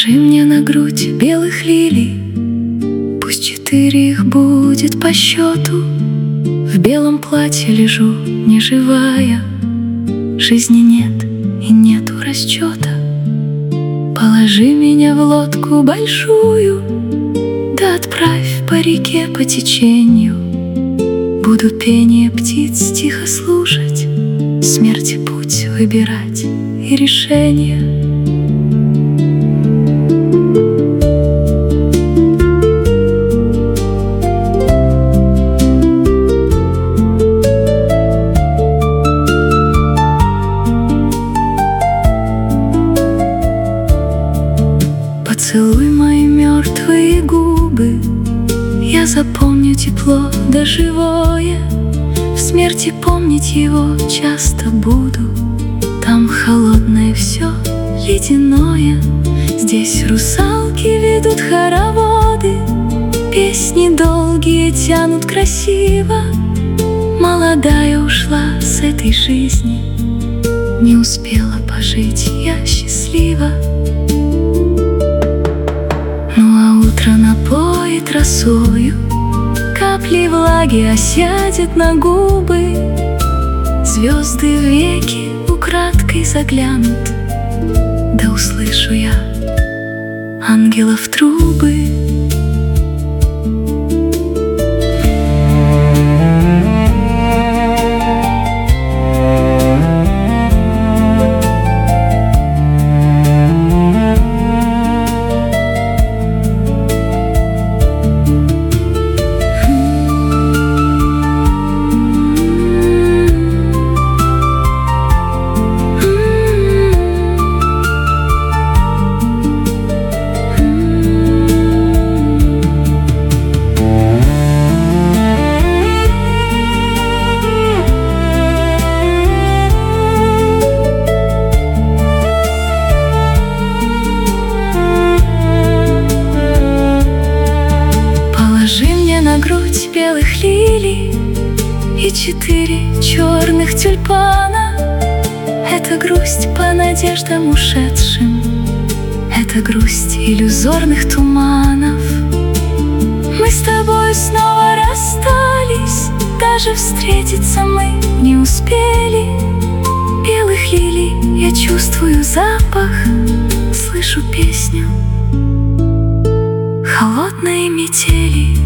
Положи мне на грудь белых лилий, пусть 4 их будет по счету. В белом платье лежу, неживая, жизни нет и нету расчета. Положи меня в лодку большую, да отправь по реке по течению. Буду пение птиц тихо слушать, смерти путь выбирать и решение. Поцелуй мои мертвые губы, я запомню тепло да живое. В смерти помнить его часто буду. Там холодное все ледяное. Здесь русалки ведут хороводы, песни долгие тянут красиво. Молодая ушла с этой жизни, не успела пожить я счастлива. Утро напоит росою, капли влаги осядет на губы. Звезды веки украдкой заглянут, да услышу я ангелов трубы. На грудь белых лилий и 4 черных тюльпана. Это грусть по надеждам ушедшим, это грусть иллюзорных туманов. Мы с тобой снова расстались, даже встретиться мы не успели. Белых лилий я чувствую запах, слышу песню холодной метели.